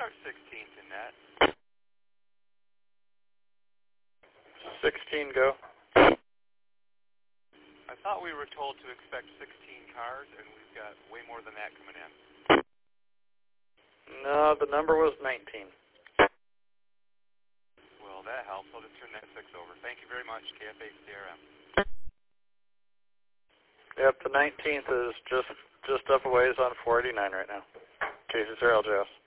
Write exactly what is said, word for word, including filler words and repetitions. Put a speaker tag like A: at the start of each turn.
A: our sixteenth in that.
B: sixteen go.
A: I thought we were told to expect sixteen cars, and we've got way more than that coming in.
B: No, the number was nineteen.
A: Well, that helps. I'll just turn that six over. Thank you very much, K F H C R M.
B: Yep, the nineteenth is just just up a ways on four eighty-nine right now. K C zero L J S.